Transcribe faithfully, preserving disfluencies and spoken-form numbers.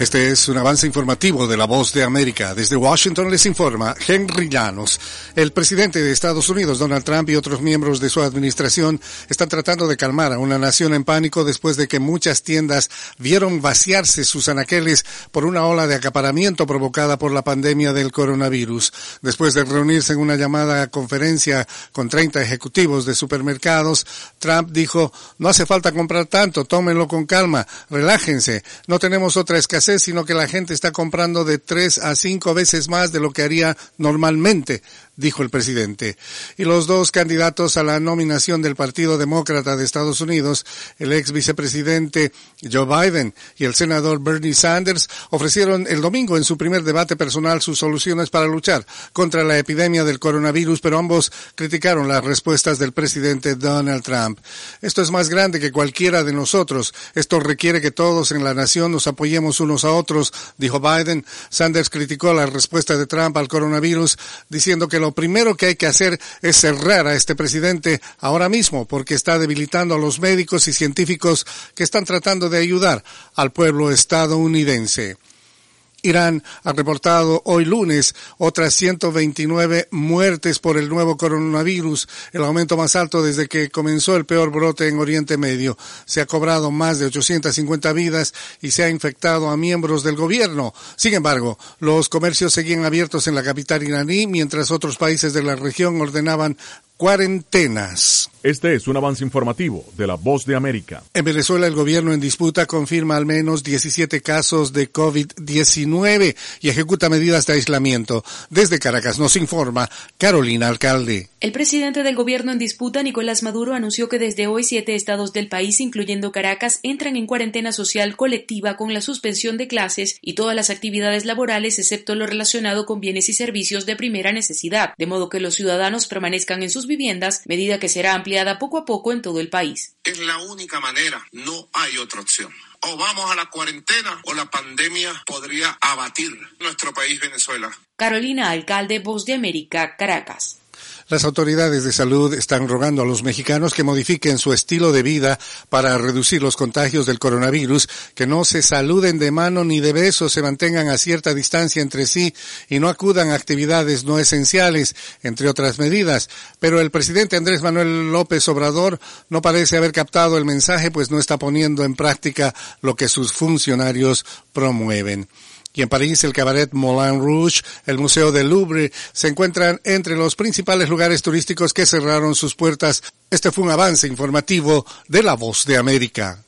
Este es un avance informativo de La Voz de América. Desde Washington les informa Henry Llanos. El presidente de Estados Unidos, Donald Trump, y otros miembros de su administración están tratando de calmar a una nación en pánico después de que muchas tiendas vieron vaciarse sus anaqueles por una ola de acaparamiento provocada por la pandemia del coronavirus. Después de reunirse en una llamada conferencia con treinta ejecutivos de supermercados, Trump dijo: no hace falta comprar tanto, tómenlo con calma, relájense, no tenemos otra escasez, sino que la gente está comprando de tres a cinco veces más de lo que haría normalmente, dijo el presidente. Y los dos candidatos a la nominación del Partido Demócrata de Estados Unidos, el ex vicepresidente Joe Biden y el senador Bernie Sanders, ofrecieron el domingo en su primer debate personal sus soluciones para luchar contra la epidemia del coronavirus, pero ambos criticaron las respuestas del presidente Donald Trump. Esto es más grande que cualquiera de nosotros. Esto requiere que todos en la nación nos apoyemos unos a otros, dijo Biden. Sanders criticó la respuesta de Trump al coronavirus, diciendo que lo primero que hay que hacer es cerrar a este presidente ahora mismo, porque está debilitando a los médicos y científicos que están tratando de ayudar al pueblo estadounidense. Irán ha reportado hoy lunes otras ciento veintinueve muertes por el nuevo coronavirus, el aumento más alto desde que comenzó el peor brote en Oriente Medio. Se ha cobrado más de ochocientas cincuenta vidas y se ha infectado a miembros del gobierno. Sin embargo, los comercios seguían abiertos en la capital iraní, mientras otros países de la región ordenaban cuarentenas. Este es un avance informativo de La Voz de América. En Venezuela, el gobierno en disputa confirma al menos diecisiete casos de COVID diecinueve y ejecuta medidas de aislamiento. Desde Caracas nos informa Carolina Alcalde. El presidente del gobierno en disputa, Nicolás Maduro, anunció que desde hoy siete estados del país, incluyendo Caracas, entran en cuarentena social colectiva con la suspensión de clases y todas las actividades laborales, excepto lo relacionado con bienes y servicios de primera necesidad, de modo que los ciudadanos permanezcan en sus viviendas, medida que será ampliada poco a poco en todo el país. Es la única manera, no hay otra opción. O vamos a la cuarentena o la pandemia podría abatir nuestro país Venezuela. Carolina Alcalde, Voz de América, Caracas. Las autoridades de salud están rogando a los mexicanos que modifiquen su estilo de vida para reducir los contagios del coronavirus, que no se saluden de mano ni de beso, se mantengan a cierta distancia entre sí y no acudan a actividades no esenciales, entre otras medidas. Pero el presidente Andrés Manuel López Obrador no parece haber captado el mensaje, pues no está poniendo en práctica lo que sus funcionarios promueven. Y en París, el cabaret Moulin Rouge, el Museo del Louvre, se encuentran entre los principales lugares turísticos que cerraron sus puertas. Este fue un avance informativo de La Voz de América.